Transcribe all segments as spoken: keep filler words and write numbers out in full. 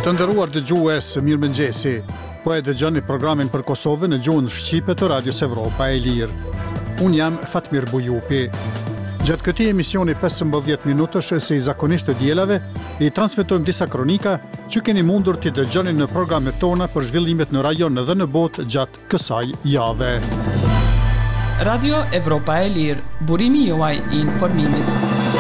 Të nderuar dëgjues, mirëmëngjesi. Po e dëgjoni programin për Kosovën në gjuhën shqipe të Radios Evropa e Lirë. Unë jam Fatmir Bujupi. Gjatë këtij emisioni pesëmbëdhjetë minutësh si zakonisht të dielave, i transmetojmë disa kronika që keni mundur t'i dëgjoni në programet tona për zhvillimet në rajon dhe në botë gjatë kësaj jave. Radio Evropa e Lirë, burimi juaj i informimit.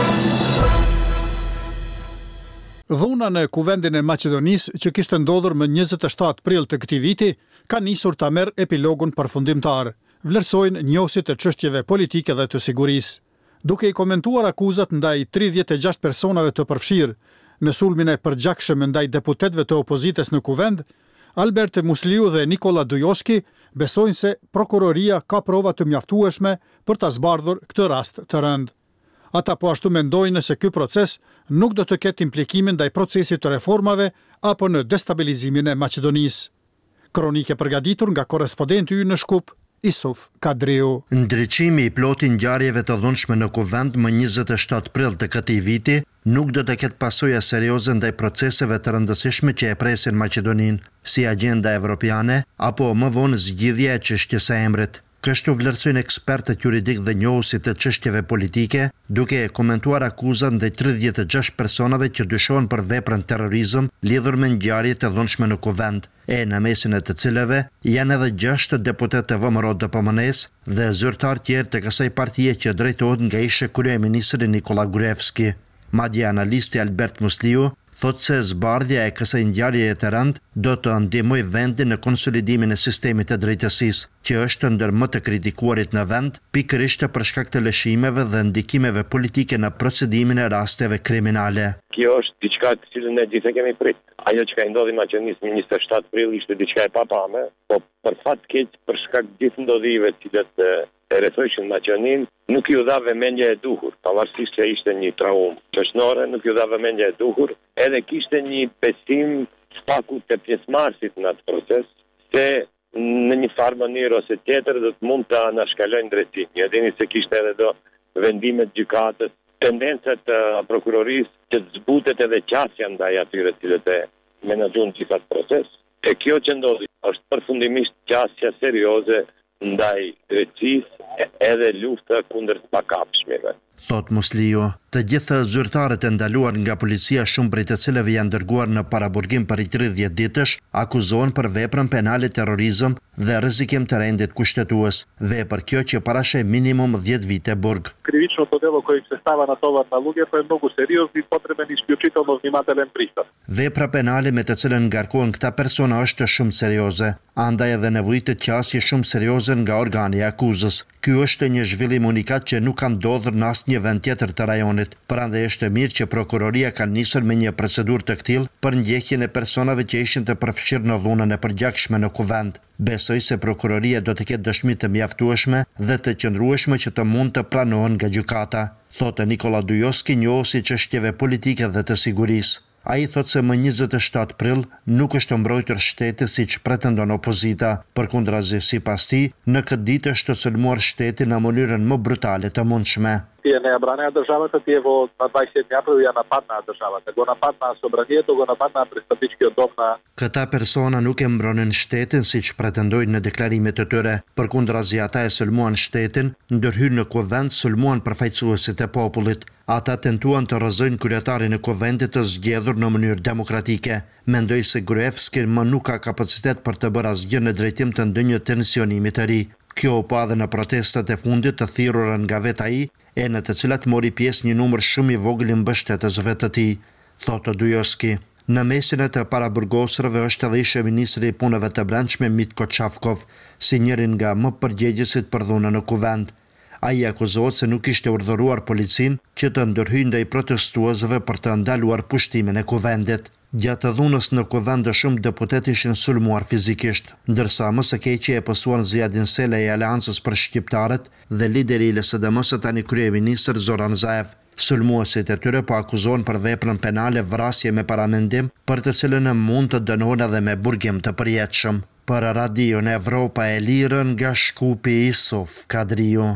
Dhuna në kuvendin e Maqedonisë që kishte ndodhur më njëzet e shtatë prill të këtij viti ka nisur ta merr epilogun përfundimtar, vlerësojnë njohësit e çështjeve politike dhe të sigurisë. Duke i komentuar akuzat ndaj tridhjetë e gjashtë personave të përfshirë në sulmin e përgjakshëm ndaj deputetëve të opozitës në kuvend, Albert Musliu dhe Nikola Dujoski besojnë se prokuroria ka prova të mjaftueshme për ta zbardhur këtë rast të rënd. Ata po ashtu mendojnë se ky proces nuk do të ketë implikime ndaj procesit të reformave apo në destabilizimin e Maqedonisë. Kronike përgatitur nga korrespondenti ynë në Shkup, Isuf Kadriu. Ndriçimi i plotë ngjarjeve të dhunshme në kuvend më njëzet e shtatë prill të këtij viti nuk do të ketë pasoja serioze ndaj proceseve të rëndësishme që e presin Maqedoninë, si agenda evropiane apo më vonë zgjidhja e çështjes së emrit. Kështu vlerësojnë ekspertët juridik dhe njohësit të çështjeve politike, duke komentuar akuzat ndaj tridhjetë e gjashtë personave që dyshohen për veprën terrorizëm lidhur me ngjarjet e dhunshme në kuvend, e në mesin e të cilave janë edhe gjashtë deputetë të V M R O-t D P M N-s dhe zyrtar tjerë të kësaj partie që drejtohet nga ishe kryeministri Nikola Gruevski. Madje analisti Albert Musliu thotë se zbardhja e kësaj ngjarjeje të rëndë do të ndihmojë vendin në konsolidimin e sistemit të drejtësisë, që është ndër më të kritikuarit në vend, pikërisht për shkak të lëshimeve dhe ndikimeve politike në procedimin e rasteve kriminale. Kjo është diçka të cilën ne gjithë kemi prit. Ajo që ka ndodhur në Maqedonisë në njëzet e shtatë prill ishte diçka e papame, po për fat keq për shkak të gjithë ndodhive të cilat e rrethojshin Maqedoninë, nuk ju dha vëmendje e duhur, pavarësisht se ishte një traumë çështnore, nuk ju dha vëmendje e duhur, edhe kishte një besim spaku të pjesëmarrësit në atë proces, se në një farë mënyrë ose tjetër do të mund ta anashkalojnë drejtimin. Ja dini se kishte edhe do vendimet gjykatës, tendencat të prokurorisë që të zbutet edhe qasja ndaj atyre të cilët e menaxhojnë gjithë atë proces. E kjo që ndodhi është përfundimisht qasja serioze ndaj drejtësisë edhe lufta kundër të pakapshmeve. Thot Musliu, të gjithë zyrtarët e ndaluar nga policia, shumë prej të cilëve janë dërguar në paraburgim për tridhjetë ditësh, akuzohen për veprën penale terrorizëm dhe rrezikim të rendit kushtetues, vepër kjo që parashë minimum dhjetë vite burg. Krivično дело koje se stava na tovar nalugje po je mnogo seriozno i potreban isključitelno vнимателен пристап. Vepra penale me të cilën ngarkohen këta persona është shumë serioze, andaj edhe nevojitet qasje shumë serioze nga organi i akuzës. Ky është një zhvillim unikat që nuk ka ndodhur në asnjë vend tjetër të rajonit. Prandaj është mirë që prokuroria ka nisur me një procedurë të tillë për ndjekjen e personave që ishin të përfshirë në dhunën e përgjakshme në kuvend. Besoj se prokuroria do të ketë dëshmi të mjaftueshme dhe të qëndrueshme që të mund të pranohen nga gjykata, thotë Nikola Dujoski, njohësi çështjeve politike dhe të sigurisë. Ai thotë se më njëzet e shtatë prill nuk është mbrojtur shteti siç pretendon opozita, përkundrazi sipas tij, në këtë ditë është sulmuar shteti në mënyrën më brutale të mundshme. Тие не ја бранеа државата, тие во на дваесет и седми април ја нападнаа државата. Го нападнаа собранието, го нападнаа престъпничкиот дом на... Këta persona nuk e mbronin shtetin siç pretendojnë në deklarimet e tyre, përkundrazi ata e sulmuan shtetin, ndërhyrë në kuvend, sulmuan përfaqësuesit e popullit. Ata tentuan të rrëzojnë kryetarin e kuvendit të zgjedhur në mënyrë demokratike. Mendoj se Gruevski më nuk ka kapacitet për të bërë asgjë në drejtim të ndonjë tensionimi të ri. Kjo u pa edhe në protestat e fundit të thirrura nga vet ai, e në të cilat mori pjesë një numër shumë i vogël i mbështetësve të tij, thotë Dujoski. Në mesin e të paraburgosërve është edhe ishe ministri i punëve të brendshme Mitko Çavkov, si njërin nga më përgjegjësit për dhunën në kuvend. Ai akuzohet se nuk ishte urdhëruar policinë që të ndërhyjë ndaj protestuesve për të ndaluar pushtimin e kuvendit. Gjatë dhunës në kuvend shumë deputet ishin sulmuar fizikisht, ndërsa më së keqi e pësuan Ziadin Sela i Aleancës për Shqiptarët dhe lideri i L S D M-s tani kryeministër Zoran Zaev. Sulmuesit e tyre po akuzohen për veprën penale vrasje me paramendim, për të cilën mund të dënohen edhe me burgim të përjetshëm. Për Radion Evropa e Lirë nga Shkupi, Isuf Kadriu.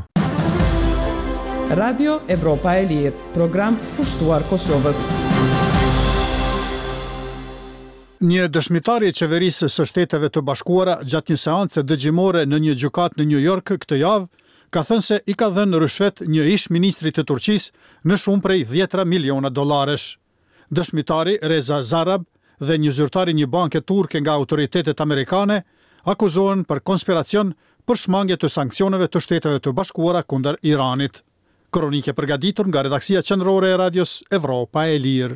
Radio Evropa e Lirë, program pushtuar Kosovës. Një dëshmitar i qeverisë së Shteteve të Bashkuara gjatë një seance dëgjimore në një gjykatë në New York këtë javë ka thënë se i ka dhënë rishwet një ish ministri të Turqisë në shumë prej dhjetra miliona dollaresh. Dëshmitari Reza Zarrab dhe një zyrtar i një banke turke nga autoritetet amerikane akuzohen për konspiracion për shmangje të sanksioneve të Shteteve të Bashkuara kundër Iranit. Kronike përgatitur nga redaksia qendrore e radios Evropa e Lirë.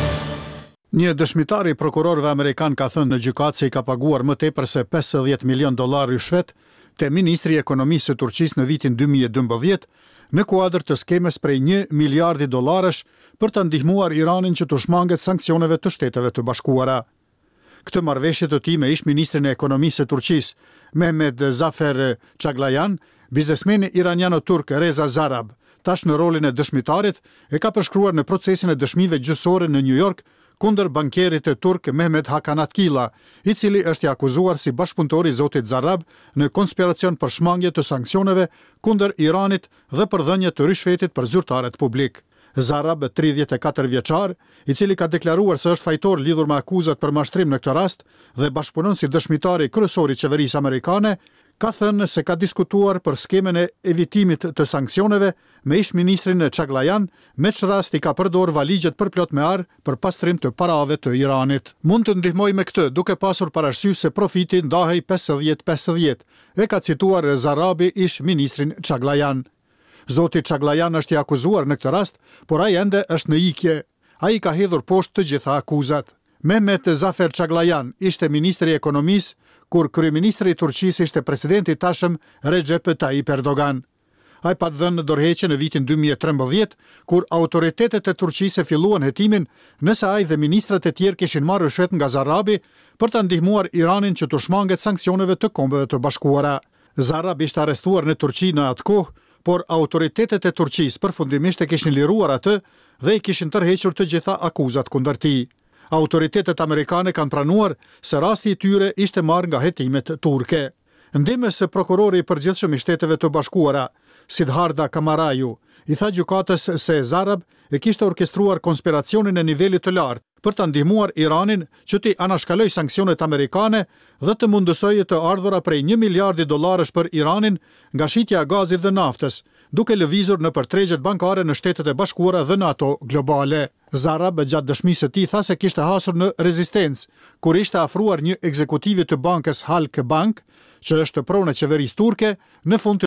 Një dëshmitar i prokurorëve amerikan ka thënë në gjykatë se i ka paguar më tepër se pesëdhjetë milion dollar rishwet te ministri i ekonomisë së Turqisë në vitin dy mijë e dymbëdhjetë në kuadër të skemës prej një miliardi dollaresh për të ndihmuar Iranin që të shmanget sanksioneve të Shteteve të Bashkuara. Këtë marrëveshje të tij me ish ministrin e ekonomisë së Turqisë, Mehmet Zafer Çaglayan, biznesmeni iraniano-turk Reza Zarrab, tash në rolin e dëshmitarit, e ka përshkruar në procesin e dëshmive gjyqësore në New York kundër bankerit e turk Mehmet Hakan Atkila, i cili është i akuzuar si bashkëpunëtor i zotit Zarrab në konspiracion për shmangje të sanksioneve kundër Iranit dhe për dhënje të rishvetit për zyrtarët publik. Zarrab, tridhjetë e katër vjeçar, i cili ka deklaruar se është fajtor lidhur me akuzat për mashtrim në këtë rast dhe bashkëpunon si dëshmitari kryesor i qeverisë amerikane, ka thënë se ka diskutuar për skemen e evitimit të sanksioneve me ish ministrin Çaglayan, me që rast i ka përdor valigjet përplot me ar për pastrim të parave të Iranit. Mund të ndihmoj me këtë, duke pasur parasysh se profiti ndahej pesëdhjetë pesëdhjetë, e ka cituar Zarrabi ish ministrin Çaglayan. Zoti Çaglayan është i akuzuar në këtë rast, por ai ende është në ikje. Ai ka hedhur poshtë të gjitha akuzat. Mehmet Zafer Çaglayan ishte ministri i ekonomisë kur kryeministri i Turqisë ishte presidenti i tashëm Recep Tayyip Erdogan. Ai pa dhënë dorëheqje në vitin dy mijë e trembëdhjetë, kur autoritetet e Turqisë filluan hetimin nëse ai dhe ministrat e tjerë kishin marrë rishwet nga Zarrabi për të ndihmuar Iranin që të shmanget sanksioneve të Kombeve të Bashkuara. Zarrab ishte arrestuar në Turqi në atë kohë, por autoritetet e Turqisë përfundimisht e kishin liruar atë dhe i kishin tërhequr të gjitha akuzat kundër tij. Autoritetet amerikane kanë pranuar se rasti i tyre ishte marrë nga hetimet turke. Ndihmës së prokurori i përgjithshëm i Shteteve të Bashkuara, Sidharda Kamaraju, i tha gjykatës se Zarrab e kishte orkestruar konspiracionin e nivelit të lartë për të ndihmuar Iranin që t'i anashkaloj sanksionet amerikane dhe të mundësojë të ardhura prej një miliardi dollarësh për Iranin nga shitja e gazit dhe naftës, duke lëvizur në tregjet bankare në Shtetet e Bashkuara dhe në ato globale. Zarrab gjatë dëshmisë së tij tha se kishte hasur në rezistencë kur ishte afruar një ekzekutivi të bankës Halk Bank, që është pronë e qeverisë turke, në fund